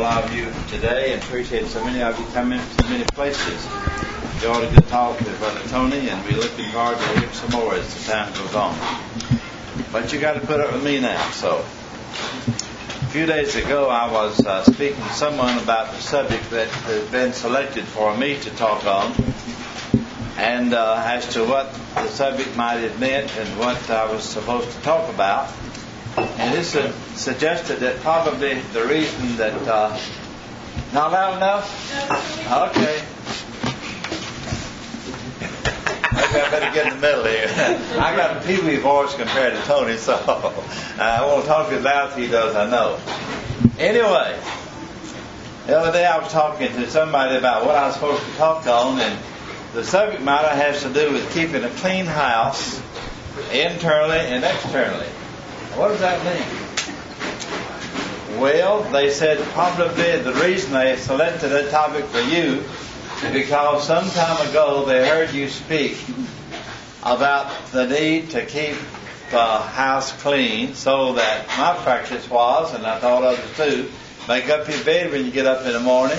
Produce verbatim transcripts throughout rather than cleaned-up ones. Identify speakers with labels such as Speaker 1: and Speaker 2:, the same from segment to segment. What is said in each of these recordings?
Speaker 1: all of you today, and appreciate so many of you coming from many places. You ought to good talk with Brother Tony, and we're looking forward to hearing some more as the time goes on. But you got to put up with me now. So, a few days ago, I was uh, speaking to someone about the subject that has been selected for me to talk on, and uh, as to what the subject might have meant and what I was supposed to talk about. And this uh, suggested that probably the reason that... Uh, not loud enough? Okay. Maybe I better get in the middle here. I got a pee-wee voice compared to Tony, so I won't talk as loud as he does, I know. Anyway, the other day I was talking to somebody about what I was supposed to talk on, and the subject matter has to do with keeping a clean house internally and externally. What does that mean? Well, they said probably the reason they selected that topic for you is because some time ago they heard you speak about the need to keep the house clean, so that my practice was, and I thought others too, make up your bed when you get up in the morning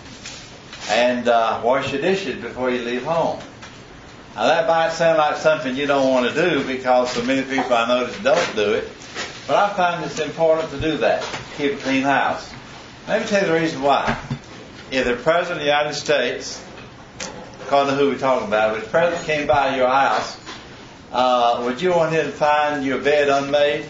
Speaker 1: and uh, wash your dishes before you leave home. Now that might sound like something you don't want to do, because so many people I notice don't do it. But I find it's important to do that, keep a clean house. Let me tell you the reason why. If the President of the United States, according to who we're talking about, if the President came by your house, uh, would you want him to find your bed unmade?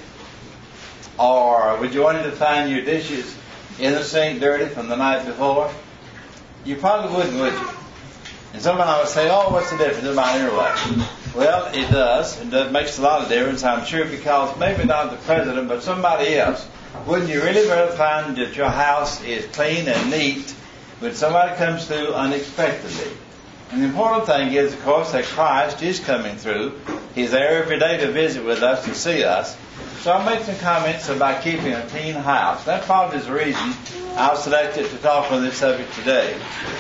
Speaker 1: Or would you want him to find your dishes in the sink dirty from the night before? You probably wouldn't, would you? And somebody would say, oh, what's the difference? It might anyway. Well, it does. It does, makes a lot of difference, I'm sure, because maybe not the President, but somebody else. Wouldn't you really rather find that your house is clean and neat when somebody comes through unexpectedly? And the important thing is, of course, that Christ is coming through. He's there every day to visit with us, to see us. So I'll make some comments about keeping a clean house. That probably is the reason I was selected to talk on this subject today.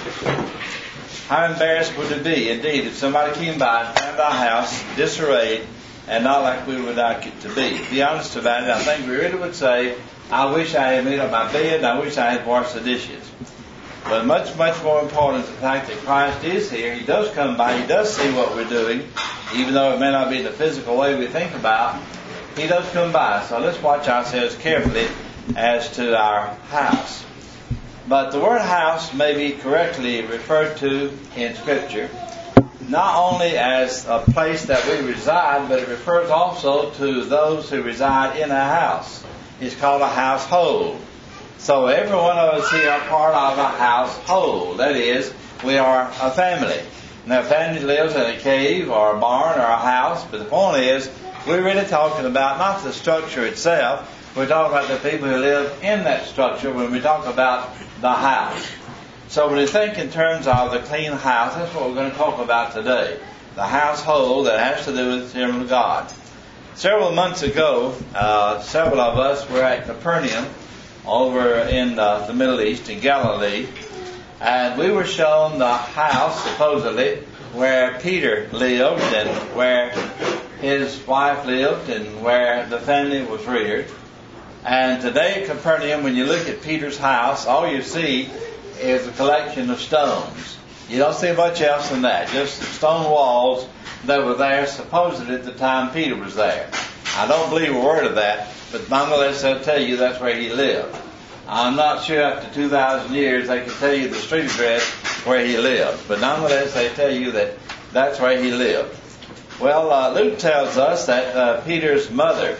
Speaker 1: How embarrassed would it be, indeed, if somebody came by and found our house disarrayed and not like we would like it to be? To be honest about it, I think we really would say, I wish I had made up my bed, and I wish I had washed the dishes. But much, much more important is the fact that Christ is here. He does come by. He does see what we're doing, even though it may not be the physical way we think about. He does come by. So let's watch ourselves carefully as to our house. But the word house may be correctly referred to in Scripture not only as a place that we reside, but it refers also to those who reside in a house. It's called a household. So every one of us here are part of a household. That is, we are a family. Now, a family lives in a cave or a barn or a house, but the point is, we're really talking about not the structure itself. We're talking about the people who live in that structure when we talk about the house. So when we think in terms of the clean house, that's what we're going to talk about today. The household that has to do with the Children of God. Several months ago, uh, several of us were at Capernaum over in uh, the Middle East, in Galilee, and we were shown the house, supposedly, where Peter lived and where his wife lived and where the family was reared. And today at Capernaum, when you look at Peter's house, all you see is a collection of stones. You don't see much else than that, just stone walls that were there supposedly at the time Peter was there. I don't believe a word of that, but nonetheless they'll tell you that's where he lived. I'm not sure after two thousand years they can tell you the street address where he lived, but nonetheless they tell you that that's where he lived. Well, uh, Luke tells us that uh, Peter's mother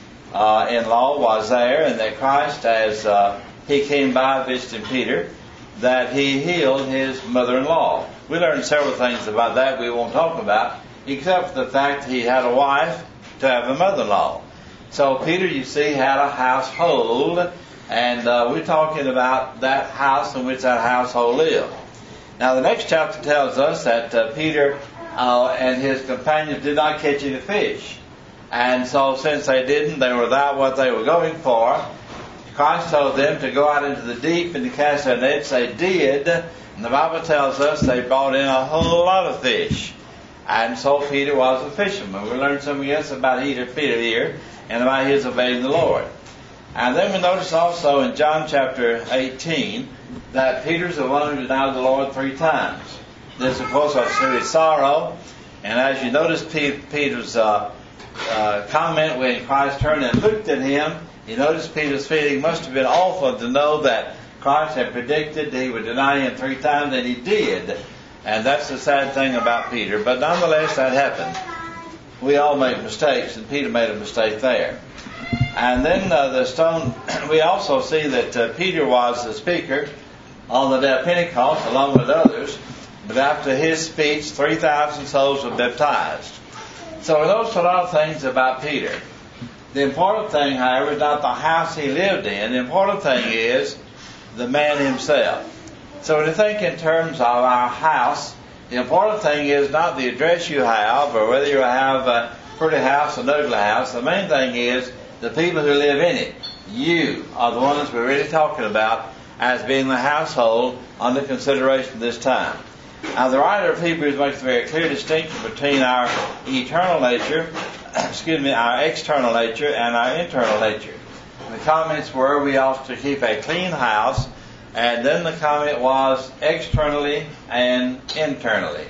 Speaker 1: Uh, in-law was there, and that Christ, as uh, he came by visiting Peter, that he healed his mother-in-law. We learned several things about that we won't talk about, except for the fact he had a wife to have a mother-in-law. So Peter, you see, had a household, and uh, we're talking about that house in which that household lived. Now the next chapter tells us that uh, Peter uh, and his companions did not catch any fish. And so since they didn't, they were without what they were going for. Christ told them to go out into the deep and to cast their nets. They did. And the Bible tells us they brought in a whole lot of fish. And so Peter was a fisherman. We learned something else about Peter here and about his obeying the Lord. And then we notice also in John chapter eighteen that Peter's the one who denied the Lord three times. This, of course, was through his sorrow. And as you notice Peter's uh, uh, comment when Christ turned and looked at him, you notice Peter's feeling must have been awful to know that Christ had predicted that he would deny him three times, and he did. And that's the sad thing about Peter. But nonetheless, that happened. We all make mistakes, and Peter made a mistake there. And then uh, the stone, we also see that uh, Peter was the speaker on the day of Pentecost along with others. But after his speech, three thousand souls were baptized. So we notice a lot of things about Peter. The important thing, however, is not the house he lived in. The important thing is the man himself. So when you think in terms of our house, the important thing is not the address you have or whether you have a pretty house or an ugly house. The main thing is the people who live in it. You are the ones we're really talking about as being the household under consideration this time. Now, the writer of Hebrews makes a very clear distinction between our eternal nature, excuse me, our external nature and our internal nature. The comments were we ought to keep a clean house, and then the comment was externally and internally.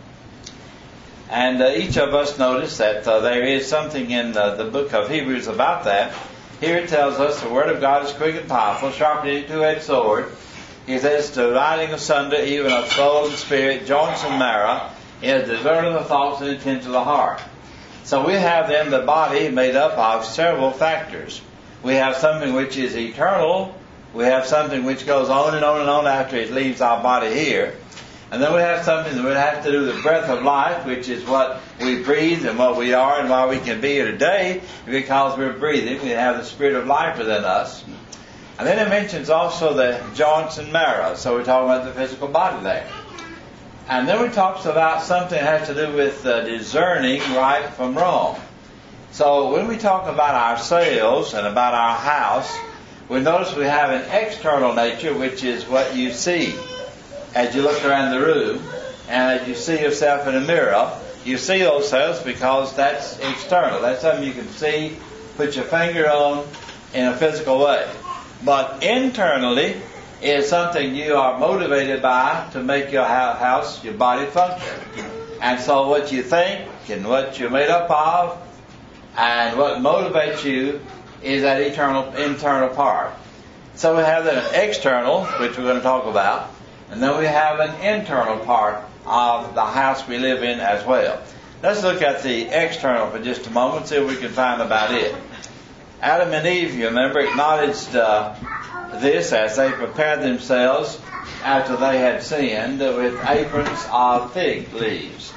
Speaker 1: And uh, each of us noticed that uh, there is something in uh, the book of Hebrews about that. Here it tells us the Word of God is quick and powerful, sharper than any two-edged sword. He says, dividing asunder even of soul and spirit, joints and marrow, is discerning the thoughts and intents of the heart. So we have then the body made up of several factors. We have something which is eternal. We have something which goes on and on and on after it leaves our body here. And then we have something that would have to do with the breath of life, which is what we breathe and what we are and why we can be here today, because we're breathing. We have the spirit of life within us. And then it mentions also the joints and marrow. So we're talking about the physical body there. And then it talks about something that has to do with uh, discerning right from wrong. So when we talk about ourselves and about our house, we notice we have an external nature, which is what you see as you look around the room. And as you see yourself in a mirror, you see yourselves because that's external. That's something you can see, put your finger on in a physical way. But internally is something you are motivated by to make your house, your body function. And so what you think and what you're made up of and what motivates you is that eternal, internal part. So we have an external, which we're going to talk about, and then we have an internal part of the house we live in as well. Let's look at the external for just a moment, see what we can find about it. Adam and Eve, you remember, acknowledged uh, this as they prepared themselves after they had sinned with aprons of fig leaves.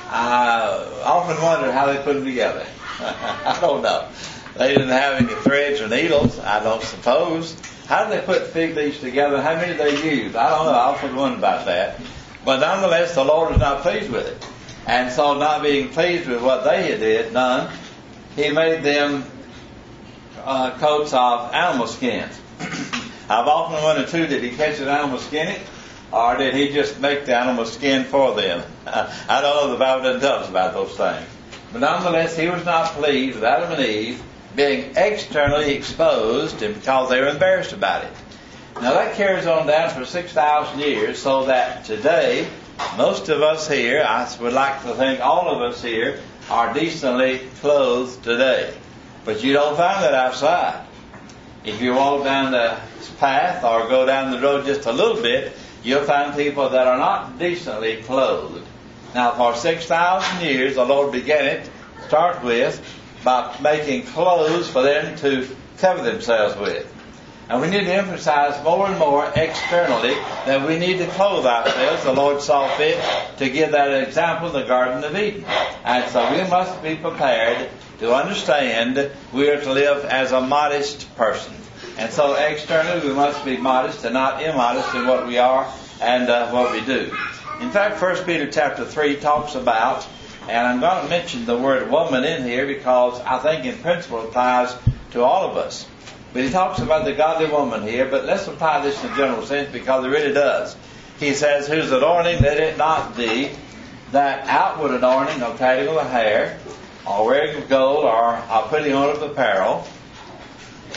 Speaker 1: I often wondered how they put them together. I don't know. They didn't have any threads or needles, I don't suppose. How did they put fig leaves together? How many did they use? I don't know. I often wondered about that. But nonetheless, the Lord was not pleased with it. And so, not being pleased with what they did, none, He made them Uh, coats of animal skins. I've often wondered too, did he catch an animal skin it, or did he just make the animal skin for them? I don't know, the Bible doesn't tell us about those things. But nonetheless, he was not pleased with Adam and Eve being externally exposed because they were embarrassed about it. Now that carries on down for six thousand years, so that today, most of us here, I would like to think all of us here, are decently clothed today. But you don't find that outside. If you walk down the path or go down the road just a little bit, you'll find people that are not decently clothed. Now, for six thousand years, the Lord began it, start with, by making clothes for them to cover themselves with. And we need to emphasize more and more externally that we need to clothe ourselves. The Lord saw fit to give that example in the Garden of Eden. And so we must be prepared to understand we are to live as a modest person. And so externally we must be modest and not immodest in what we are and uh, what we do. In fact, First Peter chapter three talks about, and I'm going to mention the word woman in here because I think in principle it applies to all of us. But he talks about the godly woman here, but let's apply this in a general sense because it really does. He says, whose adorning let it not be that outward adorning of cutting of the hair, or wearing of gold, or, or putting on of apparel,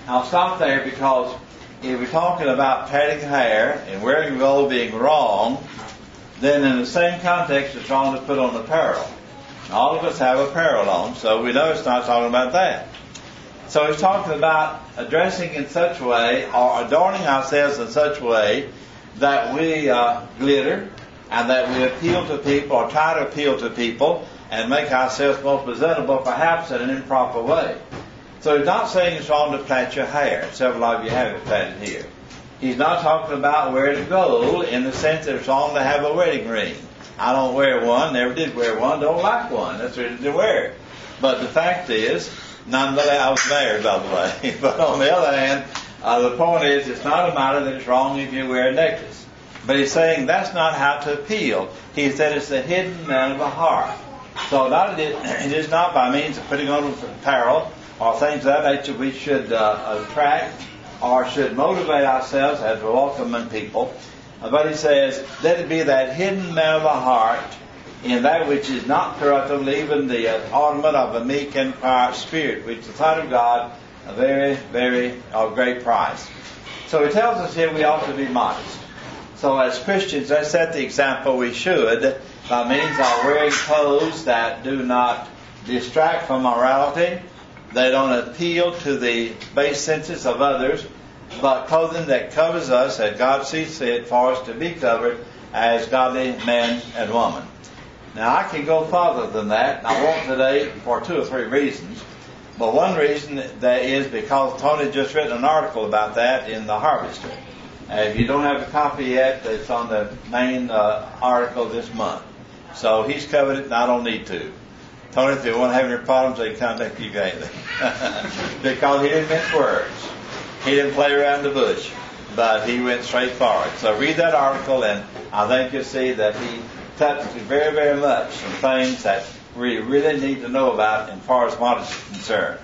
Speaker 1: I'll stop there because if we're talking about plaiting hair and wearing gold being wrong, then in the same context it's wrong to put on apparel. All of us have apparel on, so we know it's not talking about that. So he's talking about dressing in such a way or adorning ourselves in such a way that we uh, glitter and that we appeal to people or try to appeal to people and make ourselves more presentable, perhaps in an improper way. So he's not saying it's wrong to plait your hair. Several of you have it plaited here. He's not talking about wearing gold in the sense that it's wrong to have a wedding ring. I don't wear one, never did wear one, don't like one. That's the reason to wear it. But the fact is, nonetheless, I was married, by the way. But on the other hand, uh, the point is, it's not a matter that it's wrong if you wear a necklace. But he's saying that's not how to appeal. He said it's the hidden man of the heart. So not it, it is not by means of putting on apparel or things of that nature we should uh, attract or should motivate ourselves as we're welcoming people. Uh, but he says, let it be that hidden man of the heart in that which is not corruptible, even the uh, ornament of a meek and quiet spirit, which the sight of God a very, very of great price. So he tells us here we ought to be modest. So as Christians, let's set the example we should by means of wearing clothes that do not distract from morality. They don't appeal to the base senses of others, but clothing that covers us as God sees fit for us to be covered as godly men and women. Now I can go farther than that, and I won't today for two or three reasons. But one reason that is because Tony just written an article about that in the Harvester. Uh, if you don't have a copy yet, it's on the main uh, article this month. So he's covered it, and I don't need to. Tony, if you want to have any problems, they can contact you guys. Because he didn't mince words. He didn't play around the bush. But he went straight forward. So read that article, and I think you'll see that he touched very, very much some things that we really need to know about as far as modesty is concerned.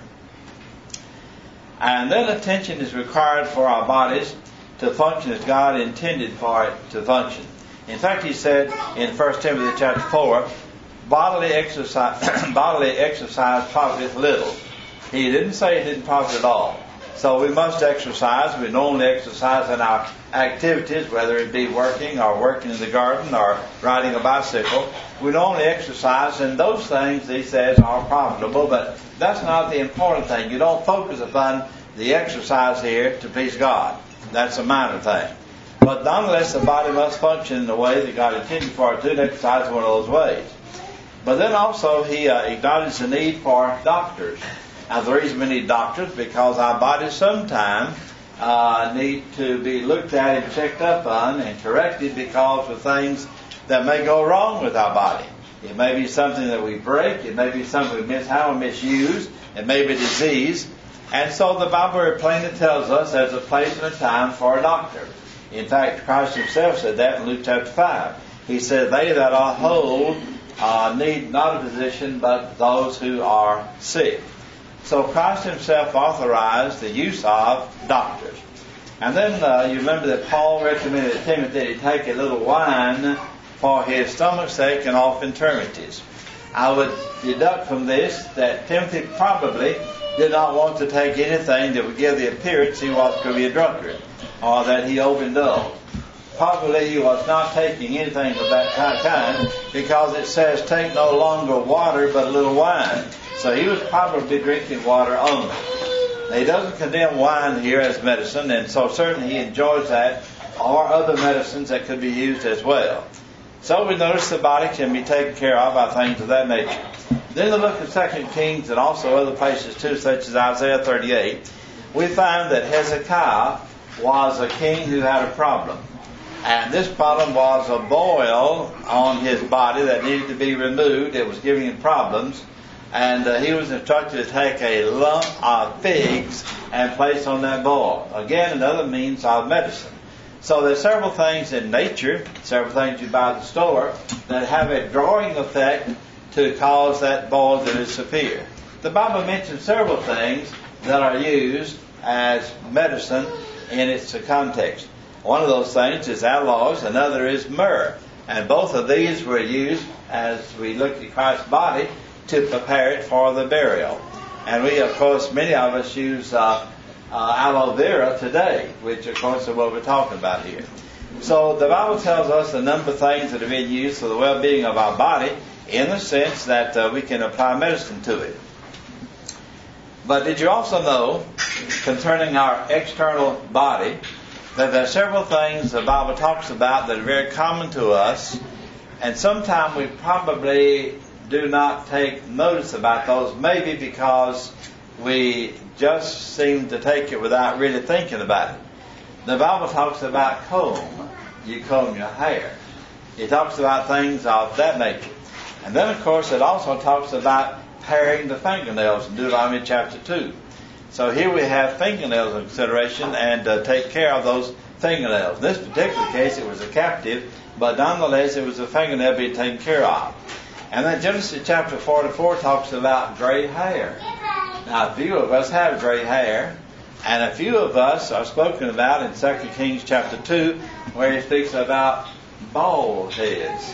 Speaker 1: And then attention is required for our bodies to function as God intended for it to function. In fact, he said in First Timothy chapter four, bodily exercise, bodily exercise profiteth little. He didn't say it didn't profit at all. So we must exercise. We normally exercise in our activities, whether it be working or working in the garden or riding a bicycle. We normally exercise, and those things, he says, are profitable, but that's not the important thing. You don't focus upon the exercise here to please God. That's a minor thing. But nonetheless, the body must function in the way that God intended for it to, and exercise in one of those ways. But then also he uh, acknowledged the need for doctors. Now the reason we need doctors is because our bodies sometimes uh, need to be looked at and checked up on and corrected because of things that may go wrong with our body. It may be something that we break. It may be something we mishandle or misuse. It may be disease. And so the Bible very plainly tells us there's a place and a time for a doctor. In fact, Christ himself said that in Luke chapter five. He said, they that are whole uh, need not a physician, but those who are sick. So Christ himself authorized the use of doctors. And then uh, you remember that Paul recommended to Timothy that he take a little wine for his stomach's sake and off infirmities. I would deduct from this that Timothy probably did not want to take anything that would give the appearance he was to be a drunkard or that he overindulged. Probably he was not taking anything of that kind because it says take no longer water but a little wine. So he was probably drinking water only. Now, he doesn't condemn wine here as medicine, and so certainly he enjoys that or other medicines that could be used as well. So we notice the body can be taken care of by things of that nature. Then we look at Second Kings and also other places too, such as Isaiah thirty-eight. We find that Hezekiah was a king who had a problem. And this problem was a boil on his body that needed to be removed. It was giving him problems. And uh, he was instructed to take a lump of figs and place on that boil. Again, another means of medicine. So there's several things in nature, several things you buy at the store, that have a drawing effect to cause that boil to disappear. The Bible mentions several things that are used as medicine in its context. One of those things is aloes, another is myrrh. And both of these were used as we look at Christ's body to prepare it for the burial. And we, of course, many of us use uh, uh, aloe vera today, which of course is what we're talking about here. So the Bible tells us a number of things that are being used for the well-being of our body, in the sense that uh, we can apply medicine to it. But did you also know, concerning our external body, that there are several things the Bible talks about that are very common to us, and sometimes we probably do not take notice about those, maybe because we just seem to take it without really thinking about it. The Bible talks about comb. You comb your hair. It talks about things of that nature. And then, of course, it also talks about paring the fingernails in Deuteronomy chapter two. So here we have fingernails in consideration, and uh, take care of those fingernails. In this particular case, it was a captive, but nonetheless, it was a fingernail being taken care of. And then Genesis chapter forty-four talks about gray hair. Now, a few of us have gray hair, and a few of us are spoken about in Second Kings chapter two, where he speaks about bald heads.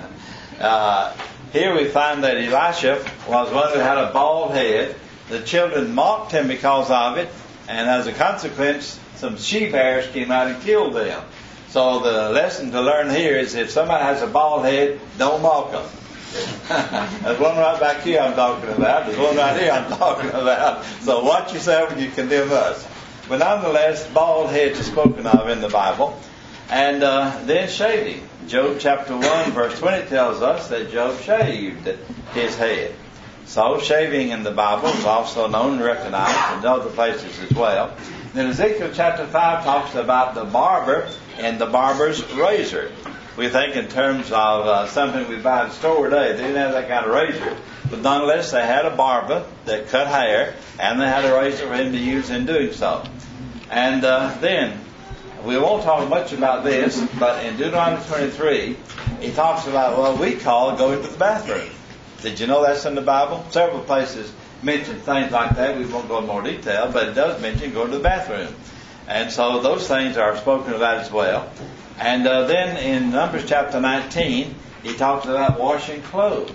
Speaker 1: uh, here we find that Elisha was one who had a bald head. The children mocked him because of it, and as a consequence, some she-bears came out and killed them. So the lesson to learn here is, if somebody has a bald head, don't mock them. There's one right back here I'm talking about. There's one right here I'm talking about. So watch yourself when you condemn us. But nonetheless, bald heads are spoken of in the Bible. And uh, then shaving. Job chapter one verse twenty tells us that Job shaved his head. So shaving in the Bible is also known and recognized in other places as well. Then Ezekiel chapter five talks about the barber and the barber's razor. We think in terms of uh, something we buy in the store today. They didn't have that kind of razor. But nonetheless, they had a barber that cut hair, and they had a razor for him to use in doing so. And uh, then, we won't talk much about this, but in Deuteronomy twenty-three, he talks about what we call going to the bathroom. Did you know that's in the Bible? Several places mention things like that. We won't go in more detail, but it does mention going to the bathroom. And so those things are spoken about as well. And uh, then in Numbers chapter nineteen, he talks about washing clothes.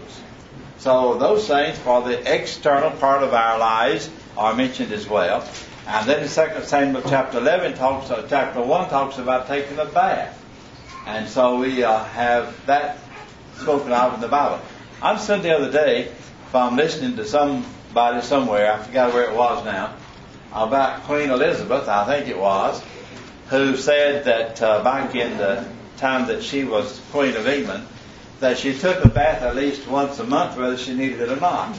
Speaker 1: So those things for the external part of our lives are mentioned as well. And then in Second Samuel chapter eleven, talks, uh, chapter one talks about taking a bath. And so we uh, have that spoken of in the Bible. I said the other day, if I'm listening to somebody somewhere, I forgot where it was now, about Queen Elizabeth, I think it was, who said that uh, back in the time that she was Queen of England, that she took a bath at least once a month, whether she needed it or not.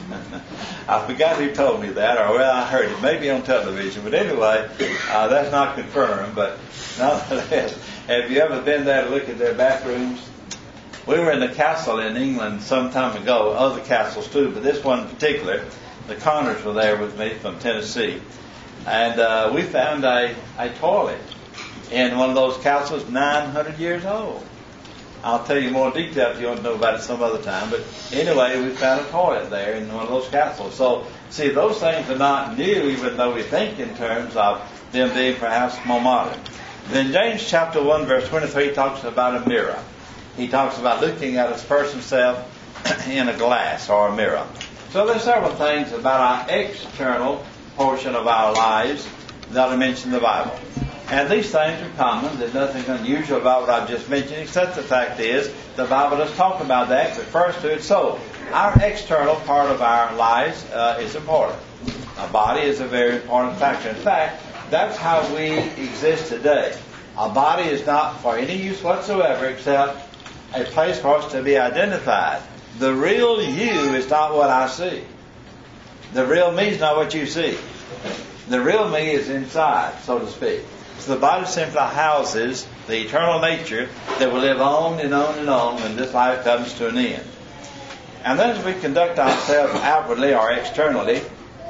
Speaker 1: I forgot who told me that, or well, I heard it, maybe on television. But anyway, uh, that's not confirmed. But nonetheless, have you ever been there to look at their bathrooms? We were in the castle in England some time ago, other castles too, but this one in particular, the Connors were there with me from Tennessee. And uh, we found a, a toilet in one of those castles nine hundred years old. I'll tell you more detail if you want to know about it some other time. But anyway, we found a toilet there in one of those castles. So, see, those things are not new, even though we think in terms of them being perhaps more modern. Then James chapter one verse twenty-three talks about a mirror. He talks about looking at his person's self in a glass or a mirror. So there's several things about our external portion of our lives that are mentioned in the Bible. And these things are common. There's nothing unusual about what I've just mentioned, except the fact is the Bible does talk about that, refers to it. So our external part of our lives uh, is important. Our body is a very important factor. In fact, that's how we exist today. Our body is not for any use whatsoever except a place for us to be identified. The real you is not what I see. The real me is not what you see. The real me is inside, so to speak. So the body simply houses the eternal nature that will live on and on and on when this life comes to an end. And then as we conduct ourselves outwardly or externally,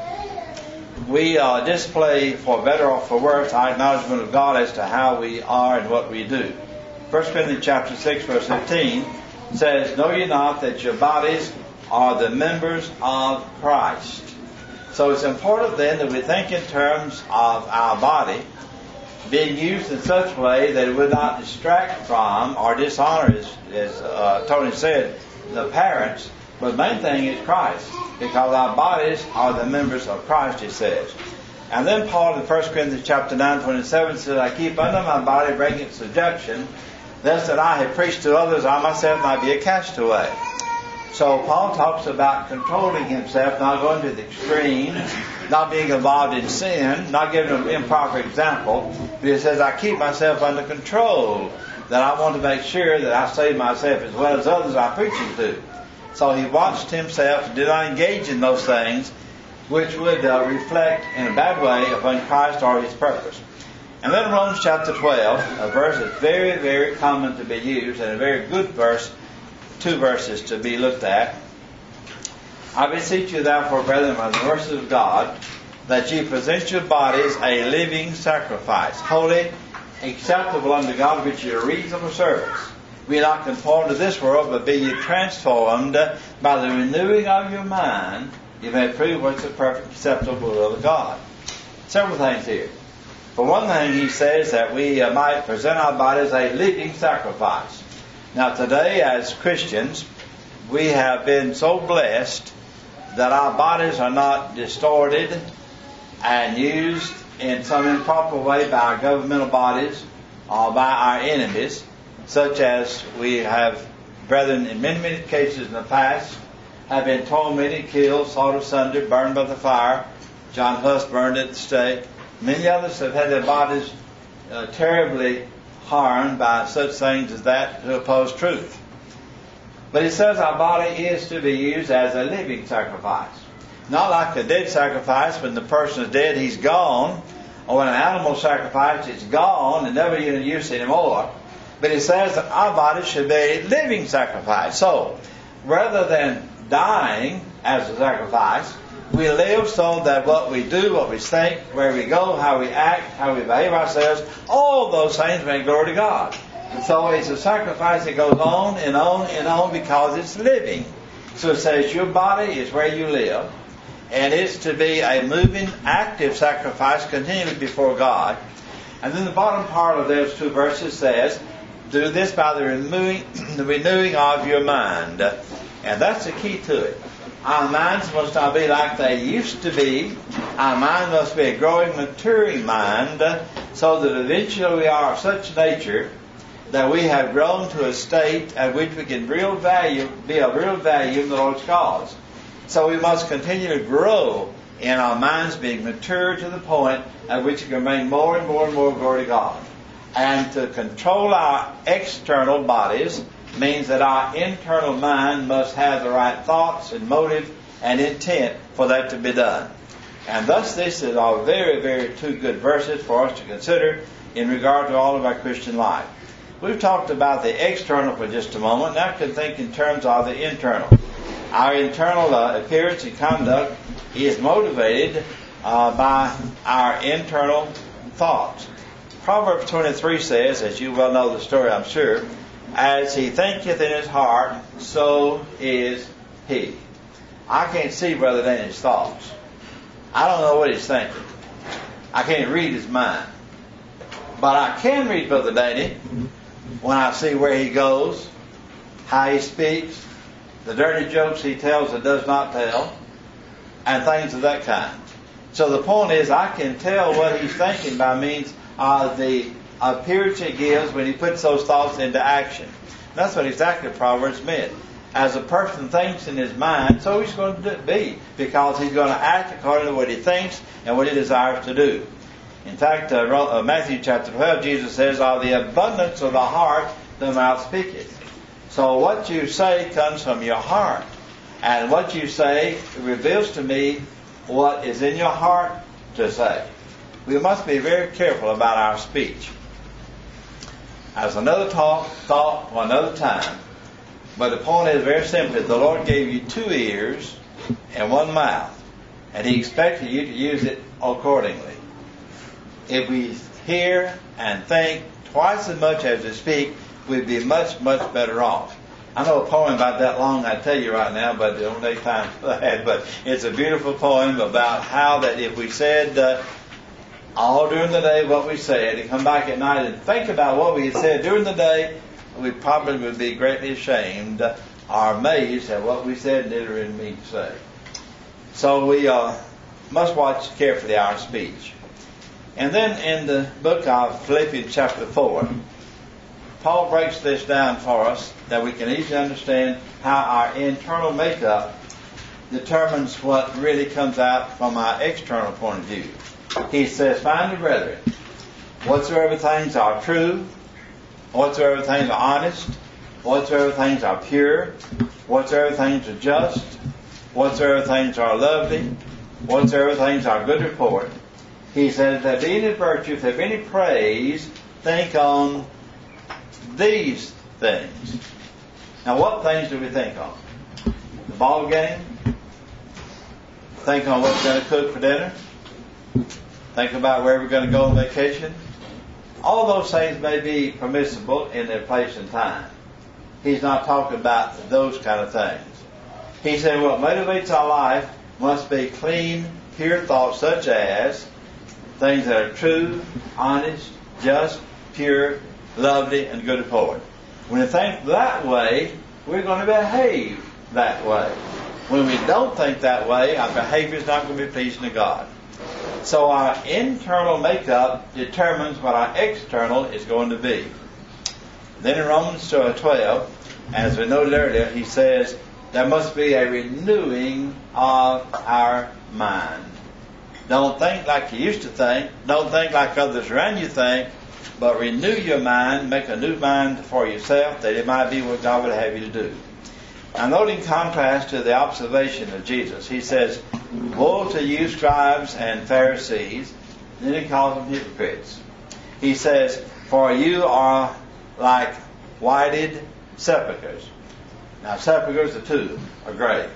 Speaker 1: we uh, display, for better or for worse, our acknowledgement of God as to how we are and what we do. First Corinthians chapter six verse fifteen says, "Know ye not that your bodies are the members of Christ?" So it's important then that we think in terms of our body being used in such a way that it would not distract from or dishonor, as, as uh, Tony said, the parents. But the main thing is Christ, because our bodies are the members of Christ, he says. And then Paul in First Corinthians chapter nine, twenty-seven says, I keep under my body, bring it subjection, lest that I have preached to others, I myself might be a castaway. So Paul talks about controlling himself, not going to the extreme, not being involved in sin, not giving an improper example. But he says, I keep myself under control, that I want to make sure that I save myself as well as others I'm preaching to. So he watched himself and did not engage in those things which would uh, reflect in a bad way upon Christ or his purpose. And then Romans chapter twelve, a verse that's very, very common to be used, and a very good verse, two verses to be looked at. I beseech you therefore, brethren, by the mercies of God, that ye present your bodies a living sacrifice, holy, acceptable unto God, which is your reasonable service. Be not conformed to this world, but be ye transformed by the renewing of your mind, you may prove what's the perfect, acceptable will of God. Several things here. For one thing, he says that we uh, might present our bodies a living sacrifice. Now today, as Christians, we have been so blessed that our bodies are not distorted and used in some improper way by our governmental bodies or by our enemies, such as we have, brethren, in many, many cases in the past, have been tormented, killed, sawed asunder, burned by the fire. John Huss burned at the stake. Many others have had their bodies uh, terribly harmed by such things as that to oppose truth. But he says our body is to be used as a living sacrifice. Not like a dead sacrifice. When the person is dead, he's gone. Or when an animal sacrifice, it's gone and never in use anymore. But he says that our body should be a living sacrifice. So, rather than dying as a sacrifice, we live so that what we do, what we think, where we go, how we act, how we behave ourselves, all those things bring glory to God. And so it's a sacrifice that goes on and on and on because it's living. So it says your body is where you live, and it's to be a moving, active sacrifice continually before God. And then the bottom part of those two verses says, do this by the renewing, the renewing of your mind. And that's the key to it. Our minds must not be like they used to be. Our mind must be a growing, maturing mind, so that eventually we are of such nature that we have grown to a state at which we can real value, be of real value in the Lord's cause. So we must continue to grow in our minds, being mature to the point at which we can bring more and more and more glory to God. And to control our external bodies means that our internal mind must have the right thoughts and motive and intent for that to be done. And thus this is our very, very two good verses for us to consider in regard to all of our Christian life. We've talked about the external for just a moment. Now I can think in terms of the internal. Our internal uh, appearance and conduct is motivated uh, by our internal thoughts. Proverbs twenty-three says, as you well know the story I'm sure, as he thinketh in his heart, so is he. I can't see Brother Danny's thoughts. I don't know what he's thinking. I can't read his mind. But I can read Brother Danny when I see where he goes, how he speaks, the dirty jokes he tells or does not tell, and things of that kind. So the point is, I can tell what he's thinking by means of the appearance he gives when he puts those thoughts into action. That's what exactly Proverbs meant. As a person thinks in his mind, so he's going to be, because he's going to act according to what he thinks and what he desires to do. In fact, uh, Matthew chapter twelve, Jesus says, of the abundance of the heart, the mouth speaketh. So what you say comes from your heart. And what you say reveals to me what is in your heart to say. We must be very careful about our speech. As another talk, thought for another time. But the point is very simply, the Lord gave you two ears and one mouth. And He expected you to use it accordingly. If we hear and think twice as much as we speak, we'd be much, much better off. I know a poem about that long, I tell you right now, but it don't take time for that. But it's a beautiful poem about how that if we said uh, all during the day what we said, and come back at night and think about what we had said during the day, we probably would be greatly ashamed uh, or amazed at what we said and didn't really mean to say. So we uh, must watch carefully our speech. And then in the book of Philippians chapter four, Paul breaks this down for us that we can easily understand how our internal makeup determines what really comes out from our external point of view. He says, "Finally, brethren, whatsoever things are true, whatsoever things are honest, whatsoever things are pure, whatsoever things are just, whatsoever things are lovely, whatsoever things are good report." He says, "If there be any virtue, if there be any praise, think on these things." Now, what things do we think on? The ball game? Think on what we're going to cook for dinner? Think about where we're going to go on vacation? All those things may be permissible in their place and time. He's not talking about those kind of things. He said what motivates our life must be clean, pure thoughts such as things that are true, honest, just, pure, lovely, and good report. When we think that way, we're going to behave that way. When we don't think that way, our behavior is not going to be pleasing to God. So our internal makeup determines what our external is going to be. Then in Romans twelve, as we noted earlier, he says there must be a renewing of our mind. Don't think like you used to think. Don't think like others around you think. But renew your mind. Make a new mind for yourself that it might be what God would have you to do. Now note in contrast to the observation of Jesus, he says, "Woe to you, scribes and Pharisees." Then he calls them hypocrites. He says, "For you are like whited sepulchres." Now sepulchres, the two are great.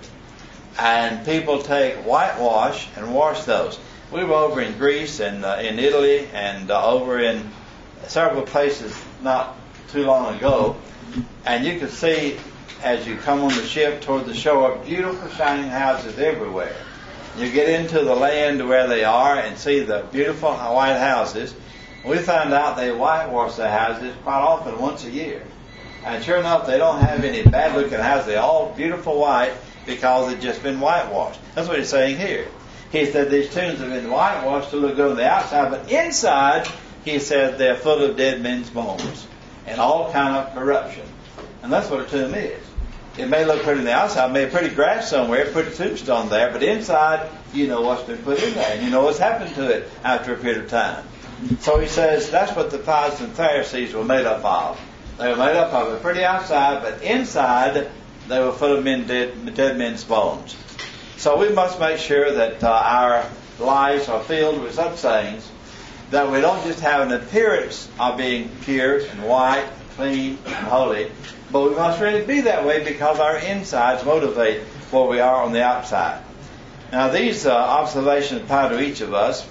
Speaker 1: And people take whitewash and wash those. We were over in Greece and uh, in Italy and uh, over in several places not too long ago. And you could see as you come on the ship toward the shore, beautiful shining houses everywhere. You get into the land where they are and see the beautiful white houses. We found out they whitewash their houses quite often once a year. And sure enough, they don't have any bad looking houses. They're all beautiful white because they've just been whitewashed. That's what he's saying here. He said these tombs have been whitewashed to look good on the outside, but inside, he said they're full of dead men's bones and all kind of corruption. And that's what a tomb is. It may look pretty on the outside, may be pretty grass somewhere, put a tombstone there, but inside, you know what's been put in there, and you know what's happened to it after a period of time. So he says that's what the Pharisees and Pharisees were made up of. They were made up of a pretty outside, but inside they were full of men dead, dead men's bones. So we must make sure that uh, our lives are filled with such things that we don't just have an appearance of being pure and white, clean and holy, but we must really be that way because our insides motivate what we are on the outside. Now these uh, observations apply to each of us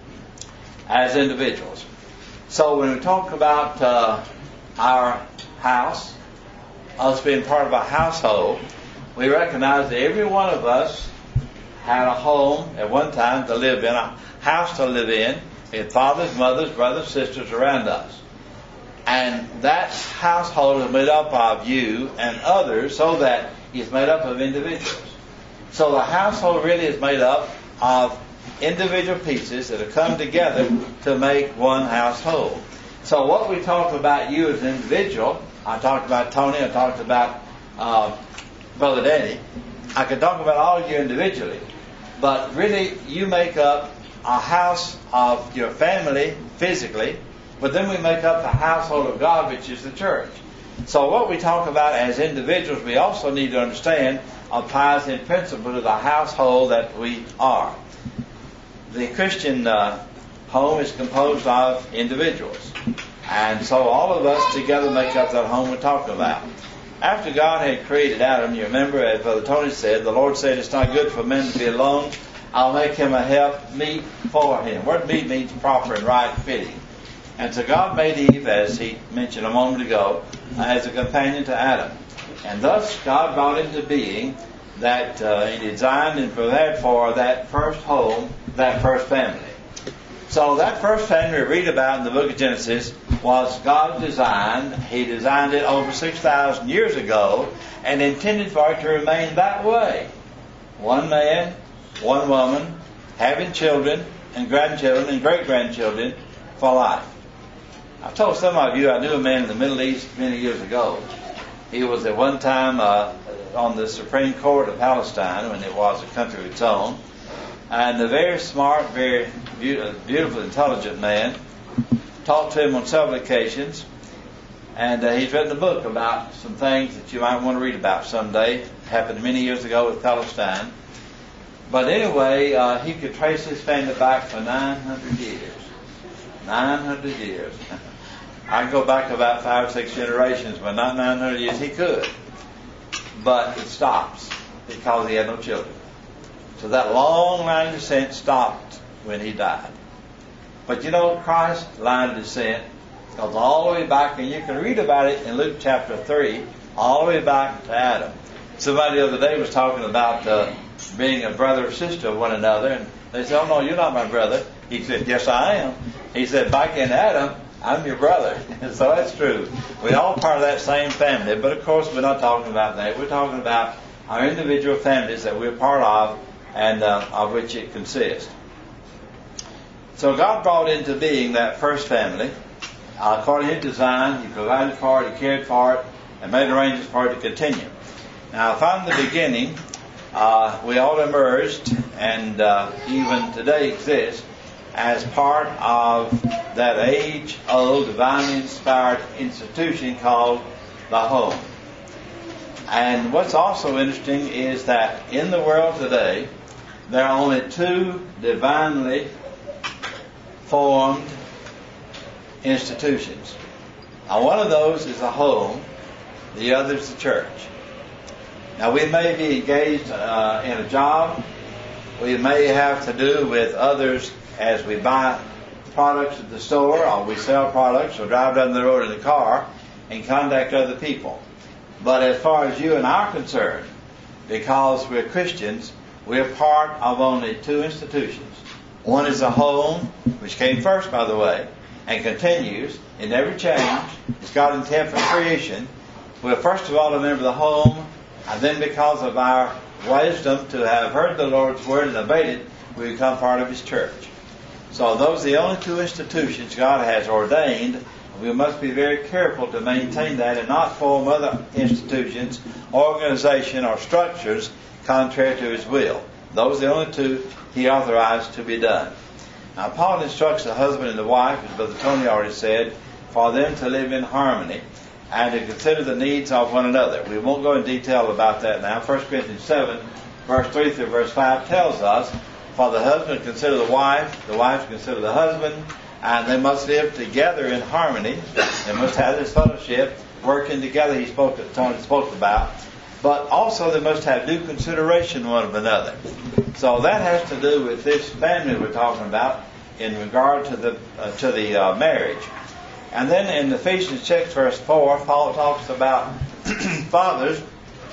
Speaker 1: as individuals. So when we talk about uh, our house, us being part of a household, we recognize that every one of us had a home at one time to live in, a house to live in. We had fathers, mothers, brothers, sisters around us. And that household is made up of you and others so that it's made up of individuals. So the household really is made up of individual pieces that have come together to make one household. So what we talk about you as an individual, I talked about Tony, I talked about uh, Brother Danny. I could talk about all of you individually, but really you make up a house of your family physically, but then we make up the household of God, which is the church. So what we talk about as individuals, we also need to understand applies in principle to the household that we are. The Christian uh, home is composed of individuals. And so all of us together make up that home we're talking about. After God had created Adam, you remember, as Brother Tony said, the Lord said, "It's not good for man to be alone. I'll make him a help meet for him." Word meet means proper and right fitting. And so God made Eve, as he mentioned a moment ago, as a companion to Adam. And thus God brought into being that uh, he designed and prepared for that first home, that first family. So that first family we read about in the book of Genesis was God's design. He designed it over six thousand years ago and intended for it to remain that way. One man, one woman, having children and grandchildren and great-grandchildren for life. I've told some of you I knew a man in the Middle East many years ago. He was at one time uh, on the Supreme Court of Palestine when it was a country of its own. And a very smart, very beautiful, intelligent man. Talked to him on several occasions. And uh, he's written a book about some things that you might want to read about someday. It happened many years ago with Palestine. But anyway, uh, he could trace his family back for nine hundred years. nine hundred years. I can go back about five or six generations, but not nine hundred years. He could. But it stops because he had no children. So that long line of descent stopped when he died. But you know, Christ's line of descent goes all the way back, and you can read about it in Luke chapter three, all the way back to Adam. Somebody the other day was talking about uh, being a brother or sister of one another, and they said, "Oh no, you're not my brother." He said, "Yes, I am." He said, "Back in Adam, I'm your brother." And so that's true. We're all part of that same family, but of course we're not talking about that. We're talking about our individual families that we're part of and uh, of which it consists. So God brought into being that first family. Uh, according to His design, He provided for it, He cared for it, and made arrangements for it to continue. Now, from the beginning, uh, we all emerged, and uh, even today exist, as part of that age-old, divinely inspired institution called the home. And what's also interesting is that in the world today, there are only two divinely formed institutions. Now, one of those is a home, the other is the church. Now, we may be engaged uh, in a job. We may have to do with others as we buy products at the store, or we sell products, or drive down the road in the car and contact other people. But as far as you and I are concerned, because we're Christians, we're part of only two institutions. One is the home, which came first, by the way, and continues. It never changed. It's God's intent for creation. We're first of all a member of the home, and then because of our wisdom to have heard the Lord's word and obeyed it, we become part of His church. So those are the only two institutions God has ordained. We must be very careful to maintain that and not form other institutions, organization, or structures contrary to His will. Those are the only two He authorized to be done. Now, Paul instructs the husband and the wife, as Brother Tony already said, for them to live in harmony and to consider the needs of one another. We won't go in detail about that now. First Corinthians seven, verse three through verse five tells us, for the husband to consider the wife, the wife to consider the husband, and they must live together in harmony. They must have this fellowship, working together, he spoke, Tony spoke about. But also they must have due consideration one of another. So that has to do with this family we're talking about in regard to the uh, to the uh, marriage. And then in Ephesians six verse four, Paul talks about fathers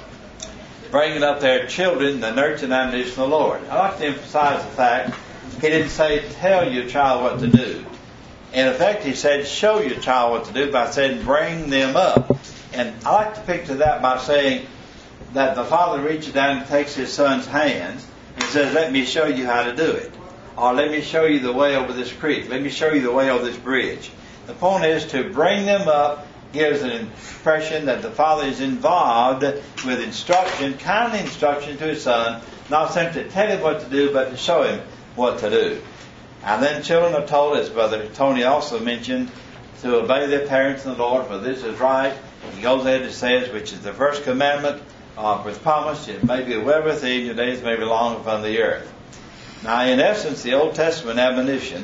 Speaker 1: bringing up their children in the nurture and admonition of the Lord. I like to emphasize the fact he didn't say tell your child what to do. In effect, he said show your child what to do by saying bring them up. And I like to picture that by saying that the father reaches down and takes his son's hands and says, let me show you how to do it. Or let me show you the way over this creek. Let me show you the way over this bridge. The point is to bring them up gives an impression that the father is involved with instruction, kind instruction to his son, not simply to tell him what to do, but to show him what to do. And then children are told, as Brother Tony also mentioned, to obey their parents in the Lord, for this is right. He goes ahead and says, which is the first commandment, uh, with promise, it may be well with thee, your days may be long upon the earth. Now, in essence, the Old Testament admonition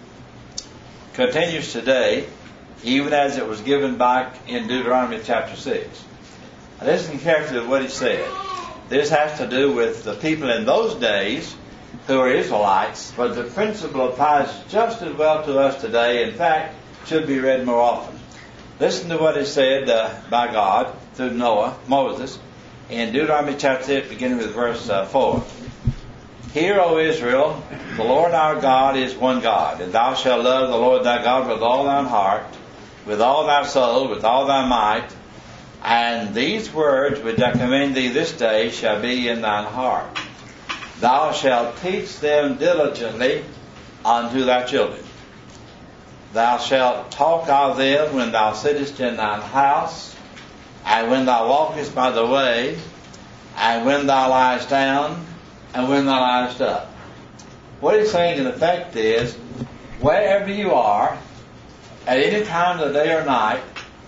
Speaker 1: continues today, even as it was given back in Deuteronomy chapter six. Now, listen carefully to what he said. This has to do with the people in those days who are Israelites, but the principle applies just as well to us today. In fact, should be read more often. Listen to what is said uh, by God through Noah, Moses, in Deuteronomy chapter six, beginning with verse uh, four. Hear, O Israel, the Lord our God is one God, and thou shalt love the Lord thy God with all thine heart, with all thy soul, with all thy might. And these words which I command thee this day shall be in thine heart. Thou shalt teach them diligently unto thy children. Thou shalt talk of them when thou sittest in thine house, and when thou walkest by the way, and when thou liest down, and when thou liest up. What he's saying in effect is, wherever you are, at any time of the day or night,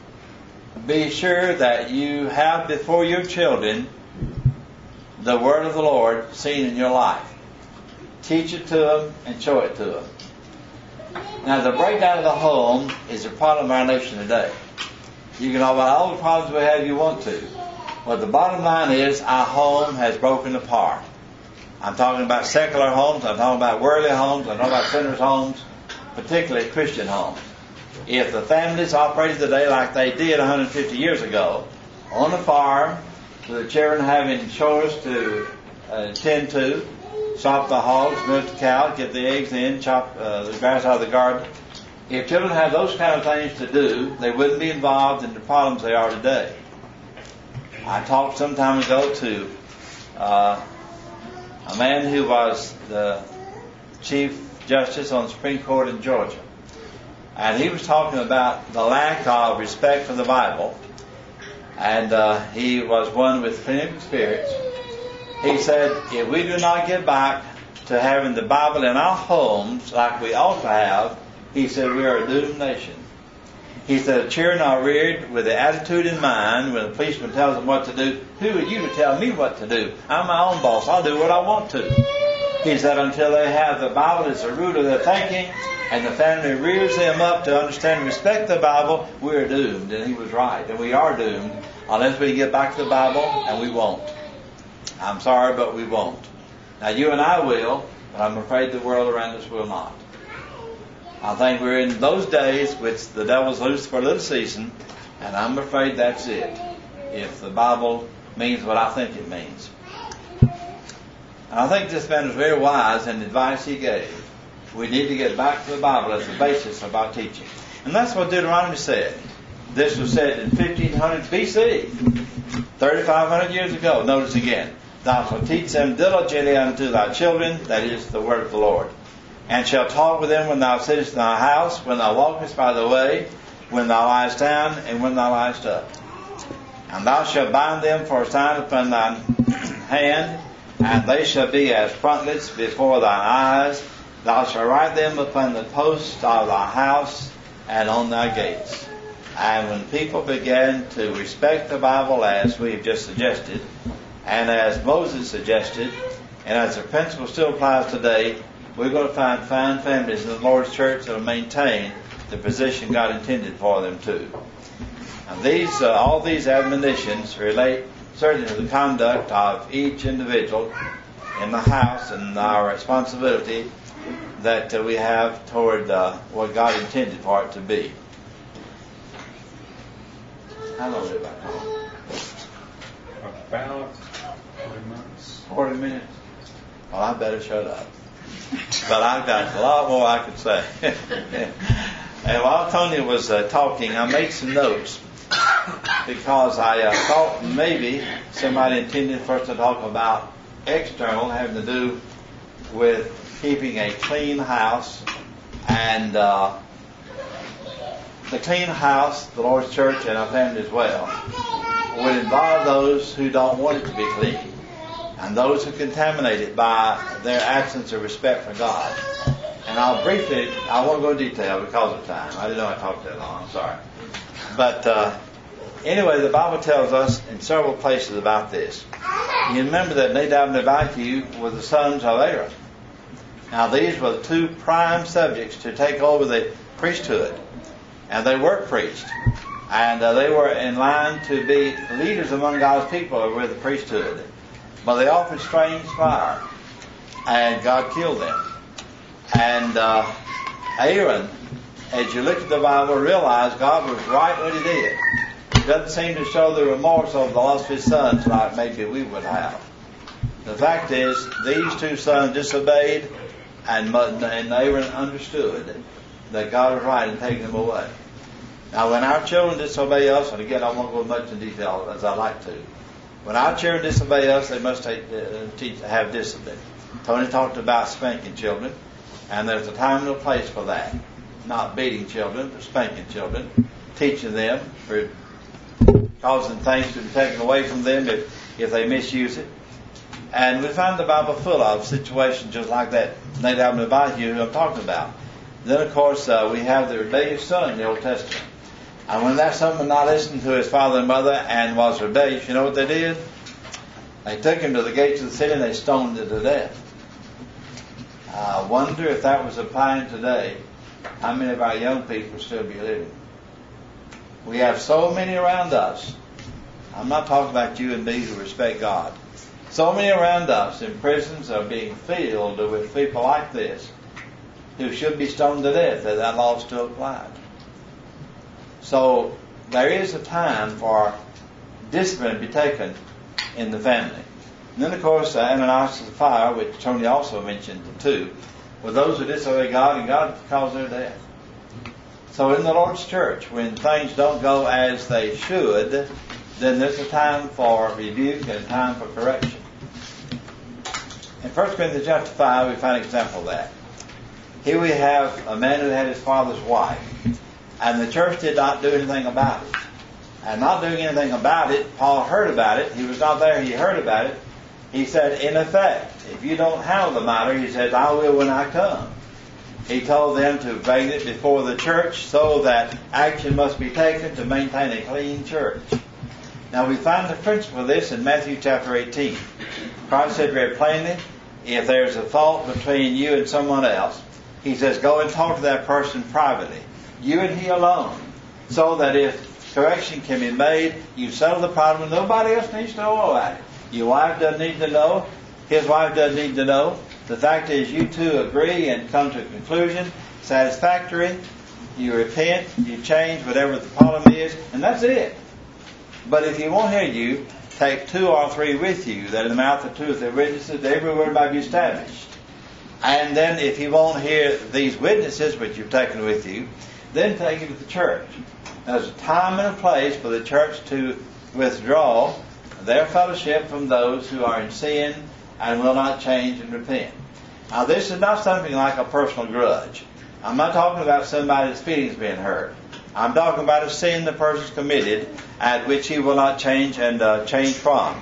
Speaker 1: be sure that you have before your children the word of the Lord seen in your life. Teach it to them and show it to them. Now, the breakdown of the home is a problem in our nation today. You can know about all the problems we have you want to. But the bottom line is our home has broken apart. I'm talking about secular homes. I'm talking about worldly homes. I'm talking about sinners' homes, particularly Christian homes. If the families operated today like they did one hundred fifty years ago, on the farm, with the children having chores to uh, tend to, chop the hogs, milk the cow, get the eggs in, chop uh, the grass out of the garden. If children had those kind of things to do, they wouldn't be involved in the problems they are today. I talked some time ago to uh, a man who was the Chief Justice on the Supreme Court in Georgia. And he was talking about the lack of respect for the Bible. And uh, he was one with plenty of experience. He said, if we do not get back to having the Bible in our homes like we ought to have, he said, we are a doomed nation. He said, children are reared with the attitude in mind when the policeman tells them what to do. Who are you to tell me what to do? I'm my own boss. I'll do what I want to. He said, until they have the Bible as the root of their thinking and the family rears them up to understand and respect the Bible, we're doomed. And he was right. And we are doomed unless we get back to the Bible, and we won't. I'm sorry, but we won't. Now, you and I will, but I'm afraid the world around us will not. I think we're in those days which the devil's loose for a little season, and I'm afraid that's it, if the Bible means what I think it means. And I think this man was very wise in the advice he gave. We need to get back to the Bible as the basis of our teaching. And that's what Deuteronomy said. This was said in fifteen hundred B C, thirty-five hundred years ago. Notice again. Thou shalt teach them diligently unto thy children, that is the word of the Lord. And shalt talk with them when thou sittest in thy house, when thou walkest by the way, when thou liest down, and when thou liest up. And thou shalt bind them for a sign upon thine hand, and they shall be as frontlets before thine eyes. Thou shalt write them upon the posts of thy house and on thy gates. And when people began to respect the Bible as we've just suggested, and as Moses suggested, and as the principle still applies today, we're going to find fine families in the Lord's church that will maintain the position God intended for them to. And these, uh, all these admonitions relate certainly to the conduct of each individual in the house and our responsibility that uh, we have toward uh, what God intended for it to be. How long is it back home?
Speaker 2: About forty minutes.
Speaker 1: forty minutes? Well, I better shut up. But I've got a lot more I could say. And while Tony was uh, talking, I made some notes because I uh, thought maybe somebody intended for us to talk about external, having to do with keeping a clean house. And uh, the clean house, the Lord's church, and our family as well, would involve those who don't want it to be clean, and those who contaminate it by their absence of respect for God. And I'll briefly, I won't go into detail because of time. I didn't know I talked that long, I'm sorry. But uh, anyway, the Bible tells us in several places about this. You remember that Nadab and Abihu were the sons of Aaron. Now these were the two prime subjects to take over the priesthood. And they were preached. And uh, they were in line to be leaders among God's people with the priesthood. But they offered strange fire. And God killed them. And uh, Aaron, as you look at the Bible, realize God was right what he did. He doesn't seem to show the remorse over the loss of his sons like maybe we would have. The fact is, these two sons disobeyed, and, and Aaron understood that God was right in taking them away. Now, when our children disobey us, and again, I won't go much in detail as I like to. When our children disobey us, they must take, uh, teach, have discipline. Tony talked about spanking children, and there's a time and a place for that. Not beating children, but spanking children, teaching them, for causing things to be taken away from them if, if they misuse it. And we find the Bible full of situations just like that. Nate happened to buy you who I'm talking about. Then, of course, uh, we have the rebellious son in the Old Testament. And when that son would not listen to his father and mother and was rebellious, you know what they did? They took him to the gates of the city and they stoned him to death. I wonder if that was applying today, how many of our young people still be living? We have so many around us. I'm not talking about you and me who respect God. So many around us in prisons are being filled with people like this who should be stoned to death if that law still applied. So there is a time for discipline to be taken in the family. And then, of course, uh, Ananias and Sapphira, which Tony also mentioned too, were those who disobey God, and God caused their death. So in the Lord's church, when things don't go as they should, then there's a time for rebuke and a time for correction. In First Corinthians chapter five, we find an example of that. Here we have a man who had his father's wife, and the church did not do anything about it. And not doing anything about it, Paul heard about it. He was not there, he heard about it. He said, in effect, if you don't handle the matter, he says, I will when I come. He told them to bring it before the church so that action must be taken to maintain a clean church. Now we find the principle of this in Matthew chapter eighteen. Christ said very plainly, if there's a fault between you and someone else, he says, go and talk to that person privately. You and he alone. So that if correction can be made, you settle the problem. Nobody else needs to know about it. Your wife doesn't need to know. His wife doesn't need to know. The fact is you two agree and come to a conclusion, satisfactory. You repent, you change whatever the problem is, and that's it. But if he won't hear you, take two or three with you, that in the mouth of two or three witnesses, every word might be established. And then if he won't hear these witnesses which you've taken with you, then take it to the church. There's a time and a place for the church to withdraw their fellowship from those who are in sin and will not change and repent. Now this is not something like a personal grudge. I'm not talking about somebody's feelings being hurt. I'm talking about a sin the person's committed at which he will not change and uh, change from.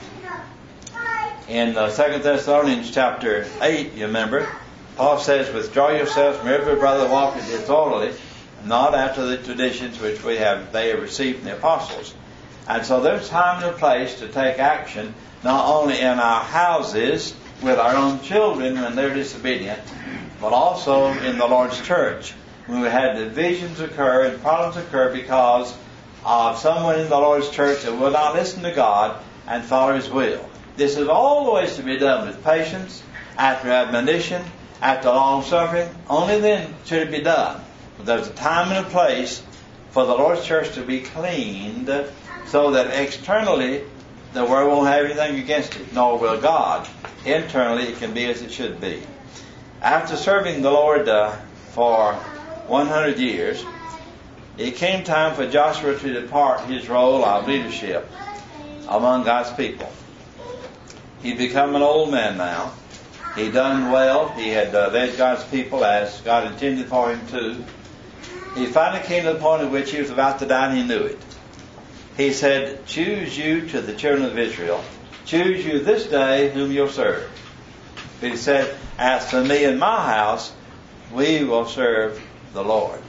Speaker 1: In uh, Second Thessalonians chapter eight, you remember, Paul says, withdraw yourselves from every brother walking disorderly, not after the traditions which we have they have received from the apostles. And so there's time and a place to take action, not only in our houses with our own children when they're disobedient, but also in the Lord's church when we had divisions occur and problems occur because of someone in the Lord's church that will not listen to God and follow His will. This is always to be done with patience, after admonition, after long suffering. Only then should it be done. But there's a time and a place for the Lord's church to be cleaned so that externally the world won't have anything against it, nor will God. Internally it can be as it should be. After serving the Lord uh, for one hundred years, it came time for Joshua to depart his role of leadership among God's people. He'd become an old man now. He'd done well. He had uh, led God's people as God intended for him to. He finally came to the point at which he was about to die, and he knew it. He said, choose you to the children of Israel. Choose you this day whom you'll serve. But he said, as for me and my house, we will serve the Lord.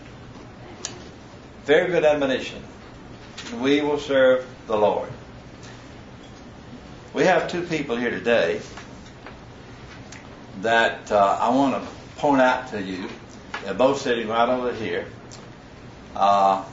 Speaker 1: Very good admonition. We will serve the Lord. We have two people here today that uh, I want to point out to you. They're both sitting right over here. Uh,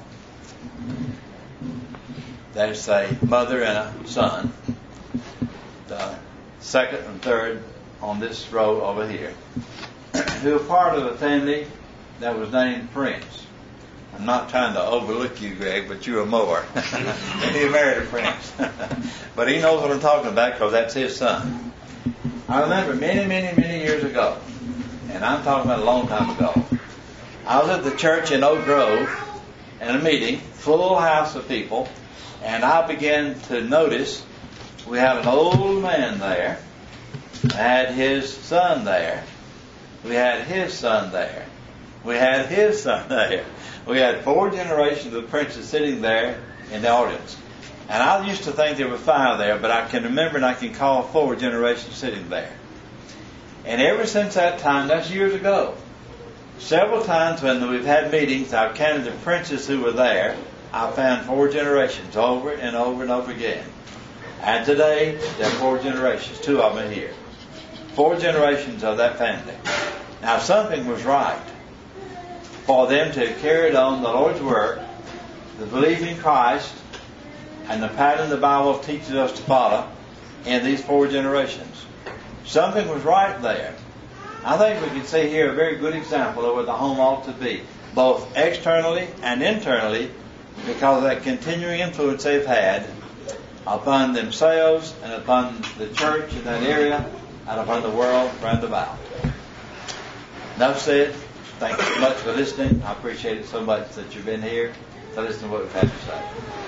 Speaker 1: there's a mother and a son. The second and third on this row over here, who are part of a family that was named Prince. I'm not trying to overlook you, Greg, but you're a mower. And he married a prince. But he knows what I'm talking about because that's his son. I remember many, many, many years ago, and I'm talking about a long time ago, I was at the church in Oak Grove in a meeting, full house of people, and I began to notice we had an old man there We had his son there. We had his son there. We had his son there. We had four generations of princes sitting there in the audience. And I used to think there were five there, but I can remember and I can call four generations sitting there. And ever since that time, that's years ago, several times when we've had meetings, I've counted the princes who were there. I found four generations over and over and over again. And today, there are four generations. Two of them are here. Four generations of that family. Now, something was right for them to have carried on the Lord's work, the belief in Christ, and the pattern the Bible teaches us to follow in these four generations. Something was right there. I think we can see here a very good example of what the home ought to be, both externally and internally, because of that continuing influence they've had upon themselves and upon the church in that area and upon the world round about. Enough said. Thank you so much for listening. I appreciate it so much that you've been here to listen to what we've had to say.